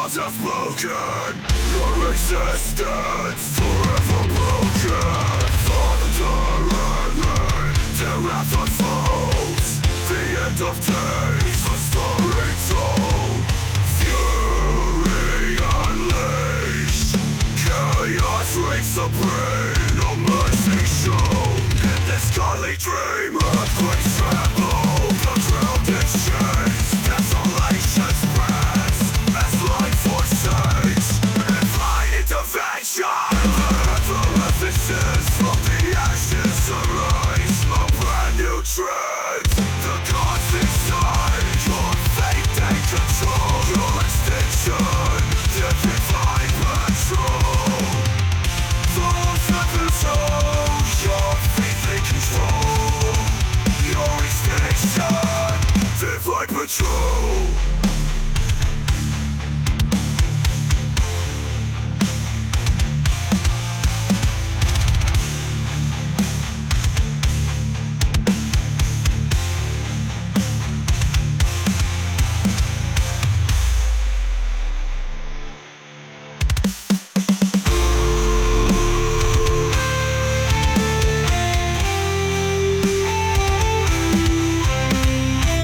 gods have spoken. Your existence forever broken. Thunderly, the wrath unfolds. The end of days, a story told. Fury unleashed. Chaos reigns supreme. No mercy shown. In this godly dream, earthquakes tremble. The ground is shakes. Desolation spreads as light forsaken. And blind intervention. The references from the ashes arise. A brand new trend. The gods inside. Your fate take control. Your extinction. The divine patrol. Those that control. Your fate they control. Your extinction. Divine patrol.